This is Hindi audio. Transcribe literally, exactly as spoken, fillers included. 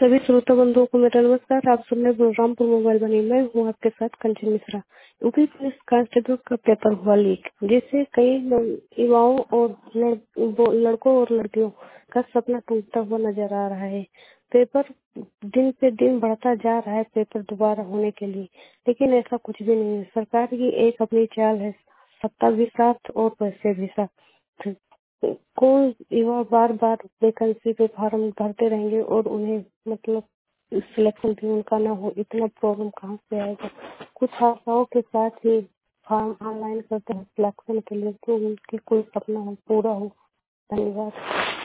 सभी श्रोता बंधुओं को मेरा नमस्कार। आप सुन रहे बलरामपुर मोबाइल बनी। मैं हूँ आपके साथ Kanchan Mishra. UP police constable का पेपर हुआ लीक, जिससे कई युवाओं और लड़, लड़कों और लड़कियों का सपना टूटता हुआ नजर आ रहा है। पेपर दिन पे दिन बढ़ता जा रहा है पेपर दोबारा होने के लिए, लेकिन ऐसा कुछ भी नहीं है। सरकार की एक अपनी चाल है, सत्ता भी साथ और पैसे भी साथ। कौन युवा बार बार वैकेंसी पे फॉर्म भरते रहेंगे और उन्हें मतलब सिलेक्शन भी उनका ना हो, इतना प्रॉब्लम कहाँ से आएगा। कुछ आशाओं के साथ ही फॉर्म ऑनलाइन करते हैं सिलेक्शन के लिए, तो उनकी कोई सपना हो पूरा हो। धन्यवाद।